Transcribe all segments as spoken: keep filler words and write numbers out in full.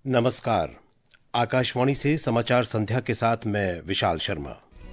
नमस्कार। आकाशवाणी से समाचार संध्या के साथ मैं विशाल शर्मा।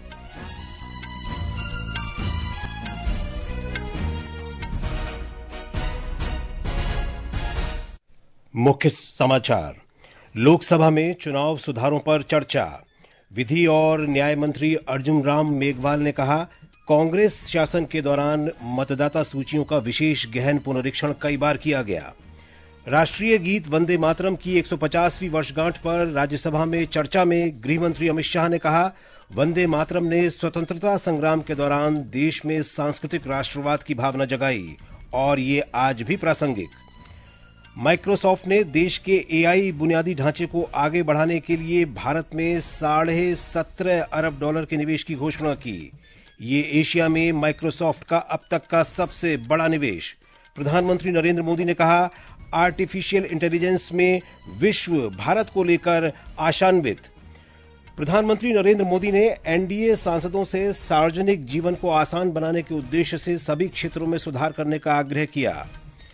मुख्य समाचार। लोकसभा में चुनाव सुधारों पर चर्चा। विधि और न्याय मंत्री अर्जुन राम मेघवाल ने कहा, कांग्रेस शासन के दौरान मतदाता सूचियों का विशेष गहन पुनरीक्षण कई बार किया गया। राष्ट्रीय गीत वंदे मातरम की एक सौ पचासवीं वर्षगांठ पर राज्यसभा में चर्चा में गृह मंत्री अमित शाह ने कहा, वंदे मातरम ने स्वतंत्रता संग्राम के दौरान देश में सांस्कृतिक राष्ट्रवाद की भावना जगाई और ये आज भी प्रासंगिक। माइक्रोसॉफ्ट ने देश के एआई बुनियादी ढांचे को आगे बढ़ाने के लिए भारत में साढ़े सत्रह अरब डॉलर के निवेश की घोषणा की। ये एशिया में माइक्रोसॉफ्ट का अब तक का सबसे बड़ा निवेश। प्रधानमंत्री नरेंद्र मोदी ने कहा, आर्टिफिशियल इंटेलिजेंस में विश्व भारत को लेकर आशान्वित। प्रधानमंत्री नरेंद्र मोदी ने एनडीए सांसदों से सार्वजनिक जीवन को आसान बनाने के उद्देश्य से सभी क्षेत्रों में सुधार करने का आग्रह किया।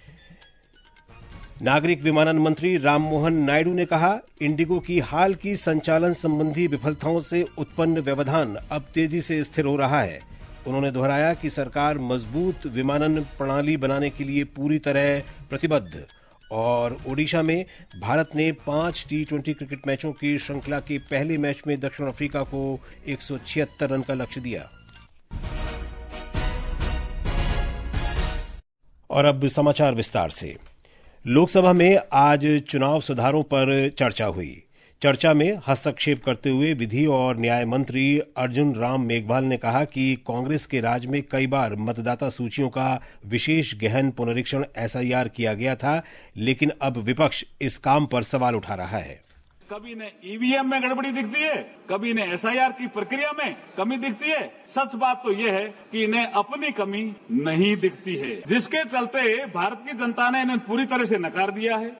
नागरिक विमानन मंत्री राममोहन नायडू ने कहा, इंडिगो की हाल की संचालन संबंधी विफलताओं से उत्पन्न व्यवधान अब तेजी से स्थिर हो रहा है। उन्होंने दोहराया कि सरकार मजबूत विमानन प्रणाली बनाने के लिए पूरी तरह प्रतिबद्ध। और ओडिशा में भारत ने पांच टी ट्वेंटी क्रिकेट मैचों की श्रृंखला के पहले मैच में दक्षिण अफ्रीका को एक सौ छिहत्तर रन का लक्ष्य दिया। और अब समाचार विस्तार से। लोकसभा में आज चुनाव सुधारों पर चर्चा हुई। चर्चा में हस्तक्षेप करते हुए विधि और न्याय मंत्री अर्जुन राम मेघवाल ने कहा कि कांग्रेस के राज में कई बार मतदाता सूचियों का विशेष गहन पुनरीक्षण एसआईआर किया गया था, लेकिन अब विपक्ष इस काम पर सवाल उठा रहा है। कभी ने ईवीएम में गड़बड़ी दिखती है, कभी ने एसआईआर की प्रक्रिया में कमी दिखती है। सच बात तो यह है कि इन्हें अपनी कमी नहीं दिखती है, जिसके चलते भारत की जनता ने इन्हें पूरी तरह से नकार दिया है।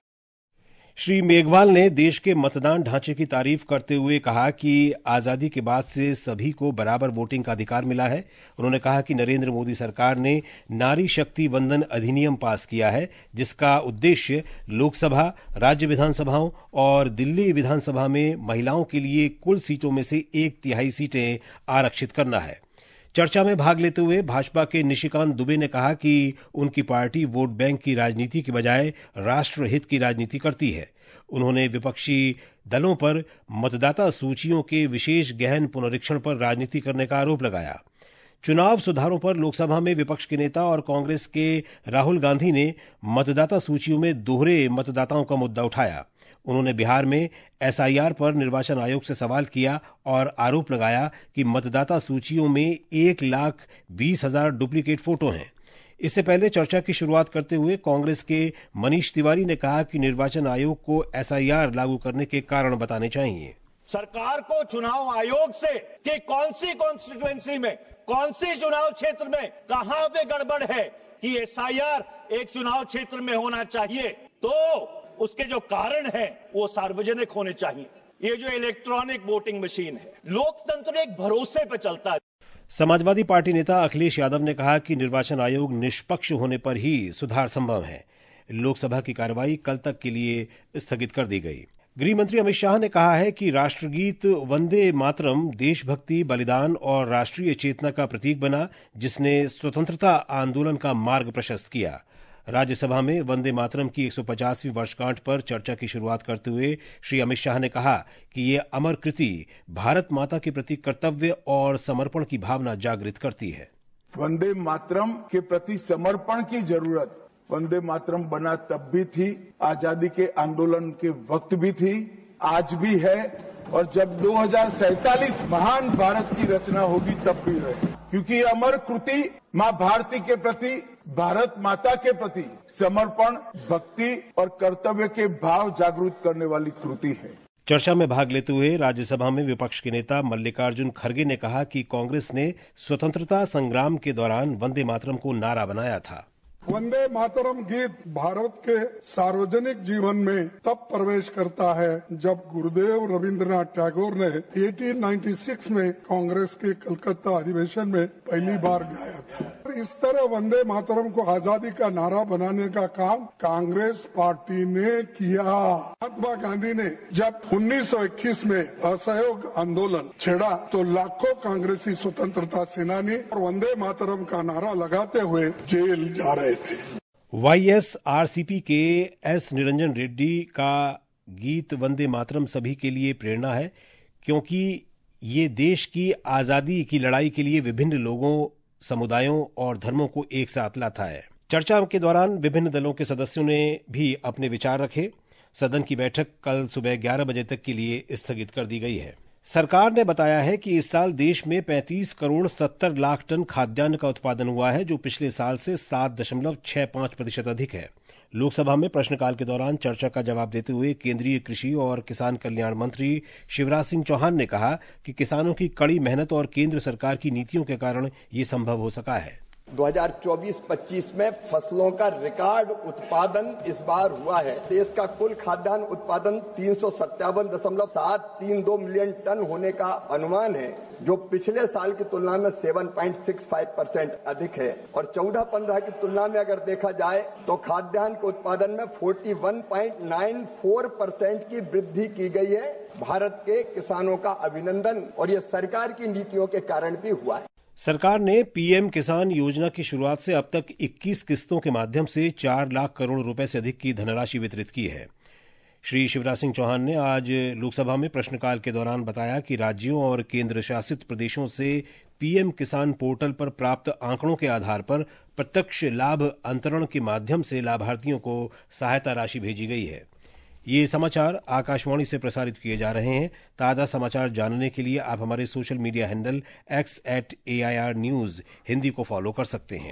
श्री मेघवाल ने देश के मतदान ढांचे की तारीफ करते हुए कहा कि आजादी के बाद से सभी को बराबर वोटिंग का अधिकार मिला है। उन्होंने कहा कि नरेंद्र मोदी सरकार ने नारी शक्ति वंदन अधिनियम पास किया है, जिसका उद्देश्य लोकसभा, राज्य विधानसभाओं और दिल्ली विधानसभा में महिलाओं के लिए कुल सीटों में से एक तिहाई सीटें आरक्षित करना है। चर्चा में भाग लेते हुए भाजपा के निशिकांत दुबे ने कहा कि उनकी पार्टी वोट बैंक की राजनीति की बजाय राष्ट्रहित की राजनीति करती है। उन्होंने विपक्षी दलों पर मतदाता सूचियों के विशेष गहन पुनरीक्षण पर राजनीति करने का आरोप लगाया। चुनाव सुधारों पर लोकसभा में विपक्ष के नेता और कांग्रेस के राहुल गांधी ने मतदाता सूचियों में दोहरे मतदाताओं का मुद्दा उठाया। उन्होंने बिहार में एसआईआर पर निर्वाचन आयोग से सवाल किया और आरोप लगाया कि मतदाता सूचियों में एक लाख बीस हजार डुप्लीकेट फोटो हैं। इससे पहले चर्चा की शुरुआत करते हुए कांग्रेस के मनीष तिवारी ने कहा कि निर्वाचन आयोग को एसआईआर लागू करने के कारण बताने चाहिए। सरकार को चुनाव आयोग से कि कौन सी कॉन्स्टिट्यूएंसी में, कौन सी चुनाव क्षेत्र में कहां पे गड़बड़ है कि एसआईआर एक चुनाव क्षेत्र में होना चाहिए, तो उसके जो कारण है वो सार्वजनिक होने चाहिए। ये जो इलेक्ट्रॉनिक वोटिंग मशीन है, लोकतंत्र एक भरोसे पे चलता है। समाजवादी पार्टी नेता अखिलेश यादव ने कहा कि निर्वाचन आयोग निष्पक्ष होने पर ही सुधार संभव है। लोकसभा की कार्रवाई कल तक के लिए स्थगित कर दी गई। गृह मंत्री अमित शाह ने कहा है कि राष्ट्रगीत वंदे मातरम देशभक्ति, बलिदान और राष्ट्रीय चेतना का प्रतीक बना, जिसने स्वतंत्रता आंदोलन का मार्ग प्रशस्त किया। राज्यसभा में वंदे मातरम की एक सौ पचासवीं वर्षगांठ पर चर्चा की शुरुआत करते हुए श्री अमित शाह ने कहा कि ये अमर कृति भारत माता के प्रति कर्तव्य और समर्पण की भावना जागृत करती है। वंदे मातरम के प्रति समर्पण की जरूरत वंदे मातरम बना तब भी थी, आजादी के आंदोलन के वक्त भी थी, आज भी है, और जब दो हजार सैंतालीस महान भारत की रचना होगी तब भी रहे, क्योंकि अमर कृति मां भारती के प्रति, भारत माता के प्रति समर्पण, भक्ति और कर्तव्य के भाव जागृत करने वाली कृति है। चर्चा में भाग लेते हुए राज्यसभा में विपक्ष के नेता मल्लिकार्जुन खड़गे ने कहा कि कांग्रेस ने स्वतंत्रता संग्राम के दौरान वंदे मातरम को नारा बनाया था। वंदे मातरम गीत भारत के सार्वजनिक जीवन में तब प्रवेश करता है जब गुरुदेव रविंद्रनाथ टैगोर ने अठारह सौ छियानवे में कांग्रेस के कलकत्ता अधिवेशन में पहली बार गाया था। इस तरह वंदे मातरम को आजादी का नारा बनाने का काम कांग्रेस पार्टी ने किया। महात्मा गांधी ने जब उन्नीस सौ इक्कीस में असहयोग आंदोलन छेड़ा तो लाखों कांग्रेसी स्वतंत्रता सेनानी और वंदे मातरम का नारा लगाते हुए जेल जा रहे थे। वाईएसआरसीपी के एस निरंजन रेड्डी का गीत वंदे मातरम सभी के लिए प्रेरणा है, क्योंकि ये देश की आजादी की लड़ाई के लिए विभिन्न लोगों, समुदायों और धर्मों को एक साथ लाता है। चर्चा के दौरान विभिन्न दलों के सदस्यों ने भी अपने विचार रखे। सदन की बैठक कल सुबह ग्यारह बजे तक के लिए स्थगित कर दी गई है। सरकार ने बताया है कि इस साल देश में पैंतीस करोड़ सत्तर लाख टन खाद्यान्न का उत्पादन हुआ है, जो पिछले साल से सात दशमलव छह पांच प्रतिशत अधिक है। लोकसभा में प्रश्नकाल के दौरान चर्चा का जवाब देते हुए केंद्रीय कृषि और किसान कल्याण मंत्री शिवराज सिंह चौहान ने कहा कि किसानों की कड़ी मेहनत और केंद्र सरकार की नीतियों के कारण ये संभव हो सका है। दो हज़ार चौबीस पच्चीस में फसलों का रिकॉर्ड उत्पादन इस बार हुआ है। देश का कुल खाद्यान्न उत्पादन तीन सौ सत्तावन दशमलव सात तीन दो मिलियन टन होने का अनुमान है, जो पिछले साल की तुलना में सात पॉइंट छह पाँच परसेंट अधिक है। और चौदह पंद्रह की तुलना में अगर देखा जाए तो खाद्यान्न के उत्पादन में इकतालीस पॉइंट नौ चार परसेंट की वृद्धि की गई है। भारत के किसानों का अभिनंदन, और ये सरकार की नीतियों के कारण भी हुआ है। सरकार ने पीएम किसान योजना की शुरुआत से अब तक इक्कीस किस्तों के माध्यम से चार लाख करोड़ रुपए से अधिक की धनराशि वितरित की है। श्री शिवराज सिंह चौहान ने आज लोकसभा में प्रश्नकाल के दौरान बताया कि राज्यों और केंद्र शासित प्रदेशों से पीएम किसान पोर्टल पर प्राप्त आंकड़ों के आधार पर प्रत्यक्ष लाभ अंतरण के माध्यम से लाभार्थियों को सहायता राशि भेजी गई है। ये समाचार आकाशवाणी से प्रसारित किए जा रहे हैं। ताज़ा समाचार जानने के लिए आप हमारे social media handle X at A I R news Hindi को फॉलो कर सकते हैं।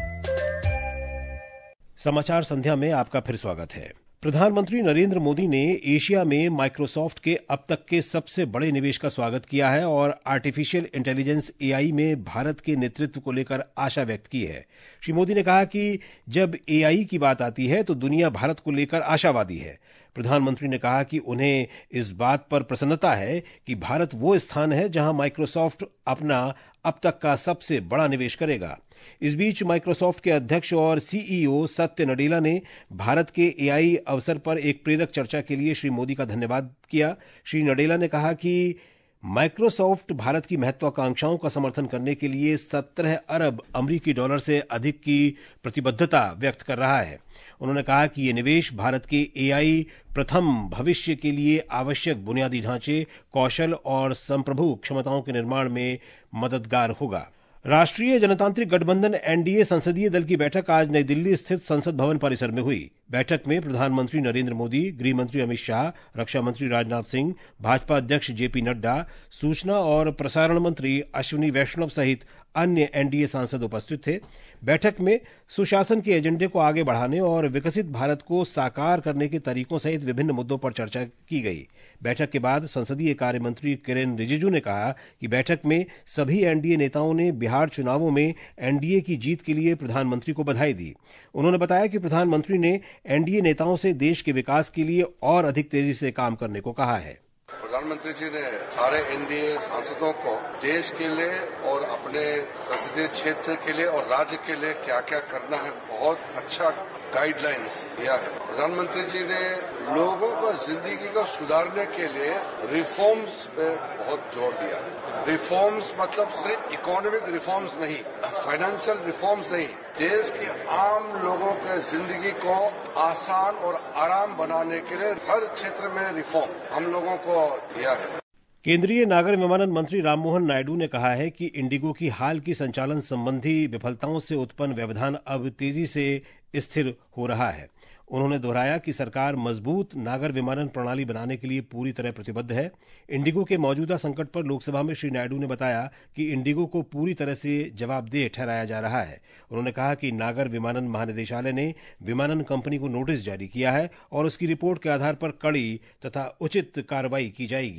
समाचार संध्या में आपका फिर स्वागत है। प्रधानमंत्री नरेंद्र मोदी ने एशिया में माइक्रोसॉफ्ट के अब तक के सबसे बड़े निवेश का स्वागत किया है और आर्टिफिशियल इंटेलिजेंस एआई में भारत के नेतृत्व को लेकर आशा व्यक्त की है। श्री मोदी ने कहा कि जब एआई की बात आती है तो दुनिया भारत को लेकर आशावादी है। प्रधानमंत्री ने कहा कि उन्हें इस बात पर प्रसन्नता है कि भारत वो स्थान है जहां माइक्रोसॉफ्ट अपना अब तक का सबसे बड़ा निवेश करेगा। इस बीच माइक्रोसॉफ्ट के अध्यक्ष और सीईओ सत्य नडेला ने भारत के एआई अवसर पर एक प्रेरक चर्चा के लिए श्री मोदी का धन्यवाद किया। श्री नडेला ने कहा कि माइक्रोसॉफ्ट भारत की महत्वाकांक्षाओं का समर्थन करने के लिए सत्रह अरब अमरीकी डॉलर से अधिक की प्रतिबद्धता व्यक्त कर रहा है। उन्होंने कहा कि ये निवेश भारत के एआई प्रथम भविष्य के लिए आवश्यक बुनियादी ढांचे, कौशल और संप्रभु क्षमताओं के निर्माण में मददगार होगा। राष्ट्रीय जनतांत्रिक गठबंधन एनडीए संसदीय दल की बैठक आज नई दिल्ली स्थित संसद भवन परिसर में हुई। बैठक में प्रधानमंत्री नरेंद्र मोदी, गृह मंत्री अमित शाह, रक्षा मंत्री राजनाथ सिंह, भाजपा अध्यक्ष जेपी नड्डा, सूचना और प्रसारण मंत्री अश्विनी वैष्णव सहित अन्य एनडीए सांसद उपस्थित थे। बैठक में सुशासन के एजेंडे को आगे बढ़ाने और विकसित भारत को साकार करने के तरीकों सहित विभिन्न मुद्दों पर चर्चा की गई। बैठक के बाद संसदीय कार्य मंत्री किरेन रिजिजू ने कहा कि बैठक में सभी एनडीए नेताओं ने बिहार चुनावों में एनडीए की जीत के लिए प्रधानमंत्री को बधाई दी। उन्होंने बताया कि प्रधानमंत्री ने एनडीए नेताओं से देश के विकास के लिए और अधिक तेजी से काम करने को कहा है। प्रधानमंत्री जी ने सारे एनडीए सांसदों को देश के लिए और अपने संसदीय क्षेत्र के लिए और राज्य के लिए क्या क्या करना है बहुत अच्छा गाइडलाइंस दिया है। प्रधानमंत्री जी ने लोगों को जिंदगी को सुधारने के लिए रिफॉर्म्स पे बहुत जोर दिया है। रिफॉर्म्स मतलब सिर्फ इकोनॉमिक रिफॉर्म्स नहीं, फाइनेंशियल रिफॉर्म्स नहीं, देश के आम लोगों के जिंदगी को आसान और आराम बनाने के लिए हर क्षेत्र में रिफॉर्म हम लोगों को दिया है। केंद्रीय नागर विमानन मंत्री राममोहन नायडू ने कहा है कि इंडिगो की हाल की संचालन संबंधी विफलताओं से उत्पन्न व्यवधान अब तेजी से स्थिर हो रहा है। उन्होंने दोहराया कि सरकार मजबूत नागर विमानन प्रणाली बनाने के लिए पूरी तरह प्रतिबद्ध है। इंडिगो के मौजूदा संकट पर लोकसभा में श्री नायडू ने बताया कि इंडिगो को पूरी तरह से जवाबदेह ठहराया जा रहा है। उन्होंने कहा कि नागर विमानन महानिदेशालय ने विमानन कंपनी को नोटिस जारी किया है और उसकी रिपोर्ट के आधार पर कड़ी तथा उचित कार्रवाई की जाएगी।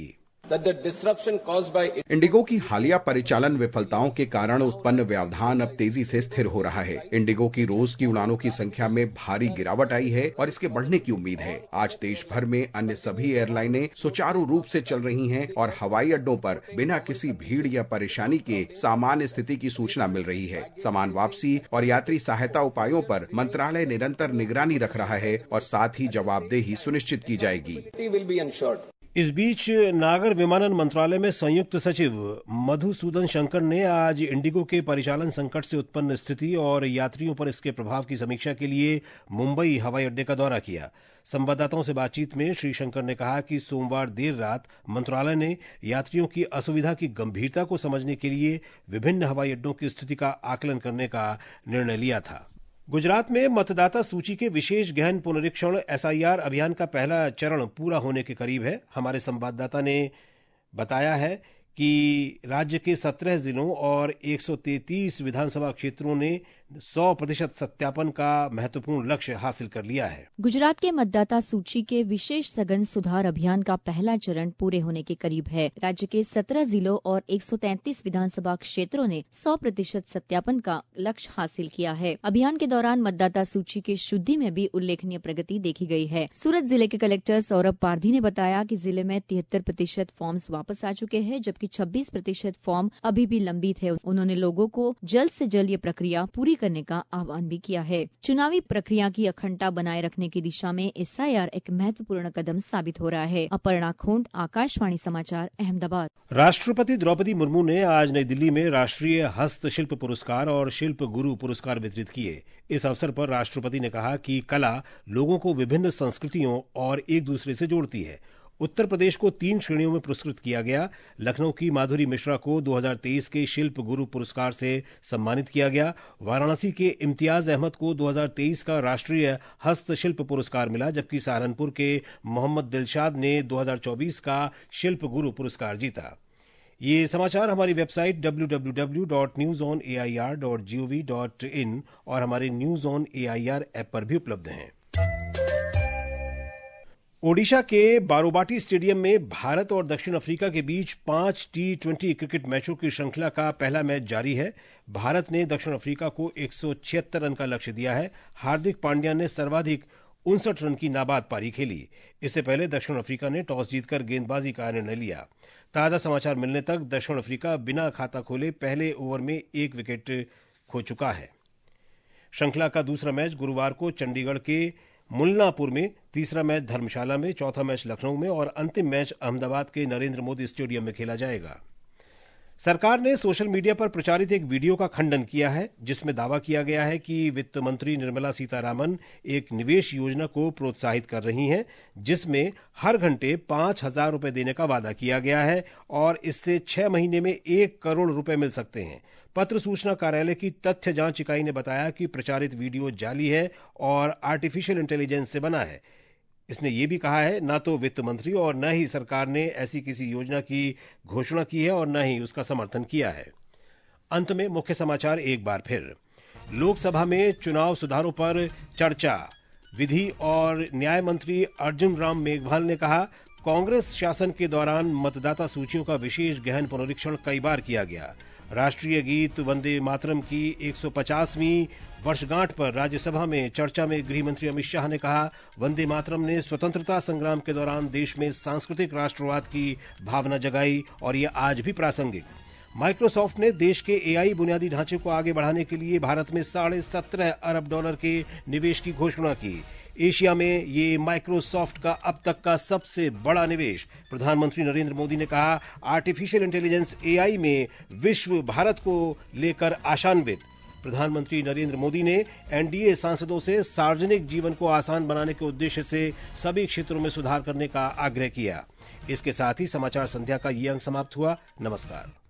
इंडिगो की हालिया परिचालन विफलताओं के कारण उत्पन्न व्यवधान अब तेजी से स्थिर हो रहा है। इंडिगो की रोज की उड़ानों की संख्या में भारी गिरावट आई है और इसके बढ़ने की उम्मीद है। आज देश भर में अन्य सभी एयरलाइनें सुचारू रूप से चल रही हैं और हवाई अड्डों पर बिना किसी भीड़ या परेशानी के सामान्य स्थिति की सूचना मिल रही है। सामान वापसी और यात्री सहायता उपायों पर मंत्रालय निरंतर निगरानी रख रहा है और साथ ही जवाबदेही सुनिश्चित की जाएगी। इस बीच नागर विमानन मंत्रालय में संयुक्त सचिव मधुसूदन शंकर ने आज इंडिगो के परिचालन संकट से उत्पन्न स्थिति और यात्रियों पर इसके प्रभाव की समीक्षा के लिए मुंबई हवाई अड्डे का दौरा किया। संवाददाताओं से बातचीत में श्री शंकर ने कहा कि सोमवार देर रात मंत्रालय ने यात्रियों की असुविधा की गंभीरता को समझने के लिए विभिन्न हवाई अड्डों की स्थिति का आकलन करने का निर्णय लिया था। गुजरात में मतदाता सूची के विशेष गहन पुनरीक्षण एस आई आर अभियान का पहला चरण पूरा होने के करीब है। हमारे संवाददाता ने बताया है कि राज्य के सत्रह जिलों और एक सौ तैंतीस विधानसभा क्षेत्रों ने सौ प्रतिशत सत्यापन का महत्वपूर्ण लक्ष्य हासिल कर लिया है। गुजरात के मतदाता सूची के विशेष सघन सुधार अभियान का पहला चरण पूरे होने के करीब है। राज्य के सत्रह जिलों और एक सौ तैंतीस विधानसभा क्षेत्रों ने सौ प्रतिशत सत्यापन का लक्ष्य हासिल किया है। अभियान के दौरान मतदाता सूची की शुद्धि में भी उल्लेखनीय प्रगति देखी गई है। सूरत जिले के कलेक्टर सौरभ पारधी ने बताया कि जिले में तिहत्तर प्रतिशत फॉर्म्स वापस आ चुके हैं, जबकि छब्बीस प्रतिशत फॉर्म अभी भी लंबित है। उन्होंने लोगों को जल्द से जल्द ये प्रक्रिया पूरी करने का आह्वान भी किया है। चुनावी प्रक्रिया की अखंडता बनाए रखने की दिशा में एस आई आर एक महत्वपूर्ण कदम साबित हो रहा है। अपर्णा खोंड, आकाशवाणी समाचार, अहमदाबाद। राष्ट्रपति द्रौपदी मुर्मू ने आज नई दिल्ली में राष्ट्रीय हस्तशिल्प पुरस्कार और शिल्प गुरु पुरस्कार वितरित किए। इस अवसर पर राष्ट्रपति ने कहा कि कला लोगों को विभिन्न संस्कृतियों और एक दूसरे से जोड़ती है। उत्तर प्रदेश को तीन श्रेणियों में पुरस्कृत किया गया। लखनऊ की माधुरी मिश्रा को दो हज़ार तेईस के शिल्प गुरु पुरस्कार से सम्मानित किया गया। वाराणसी के इम्तियाज अहमद को दो हज़ार तेईस का राष्ट्रीय हस्तशिल्प पुरस्कार मिला, जबकि सहारनपुर के मोहम्मद दिलशाद ने दो हज़ार चौबीस का शिल्प गुरु पुरस्कार जीता। ये समाचार हमारी website W W W dot news on A I R dot G O V dot in और हमारे news on A I R app पर भी उपलब्ध हैं। ओडिशा के बारोबाटी स्टेडियम में भारत और दक्षिण अफ्रीका के बीच पांच टी ट्वेंटी क्रिकेट मैचों की श्रृंखला का पहला मैच जारी है। भारत ने दक्षिण अफ्रीका को एक सौ छिहत्तर रन का लक्ष्य दिया है। हार्दिक पांड्या ने सर्वाधिक उनसठ रन की नाबाद पारी खेली। इससे पहले दक्षिण अफ्रीका ने टॉस जीतकर गेंदबाजी का निर्णय लिया। ताजा समाचार मिलने तक दक्षिण अफ्रीका बिना खाता खोले पहले ओवर में एक विकेट खो चुका है। श्रृंखला का दूसरा मैच गुरुवार को चंडीगढ़ के मुल्लापुर में, तीसरा मैच धर्मशाला में, चौथा मैच लखनऊ में और अंतिम मैच अहमदाबाद के नरेंद्र मोदी स्टेडियम में खेला जाएगा। सरकार ने सोशल मीडिया पर प्रचारित एक वीडियो का खंडन किया है, जिसमें दावा किया गया है कि वित्त मंत्री निर्मला सीतारामन एक निवेश योजना को प्रोत्साहित कर रही हैं, जिसमें हर घंटे पांच हजार रुपए देने का वादा किया गया है और इससे छह महीने में एक करोड़ रुपए मिल सकते हैं। पत्र सूचना कार्यालय की तथ्य जांच इकाई ने बताया कि प्रचारित वीडियो जाली है और आर्टिफिशियल इंटेलिजेंस से बना है। इसने यह भी कहा है न तो वित्त मंत्री और न ही सरकार ने ऐसी किसी योजना की घोषणा की है और न ही उसका समर्थन किया है। अंत में मुख्य समाचार एक बार फिर। लोकसभा में चुनाव सुधारों पर चर्चा। विधि और न्याय मंत्री अर्जुन राम मेघवाल ने कहा, कांग्रेस शासन के दौरान मतदाता सूचियों का विशेष गहन पुनरीक्षण कई बार किया गया। राष्ट्रीय गीत वंदे मातरम की एक सौ पचासवीं वर्षगांठ पर राज्यसभा में चर्चा में गृह मंत्री अमित शाह ने कहा, वंदे मातरम ने स्वतंत्रता संग्राम के दौरान देश में सांस्कृतिक राष्ट्रवाद की भावना जगाई और यह आज भी प्रासंगिक। माइक्रोसॉफ्ट ने देश के ए आई बुनियादी ढांचे को आगे बढ़ाने के लिए भारत में साढ़े सत्रह अरब डॉलर के निवेश की घोषणा की। एशिया में ये माइक्रोसॉफ्ट का अब तक का सबसे बड़ा निवेश। प्रधानमंत्री नरेंद्र मोदी ने कहा, आर्टिफिशियल इंटेलिजेंस ए आई में विश्व भारत को लेकर आशान्वित। प्रधानमंत्री नरेंद्र मोदी ने एन डी ए सांसदों से सार्वजनिक जीवन को आसान बनाने के उद्देश्य से सभी क्षेत्रों में सुधार करने का आग्रह किया। इसके साथ ही समाचार संध्या का ये अंक समाप्त हुआ। नमस्कार।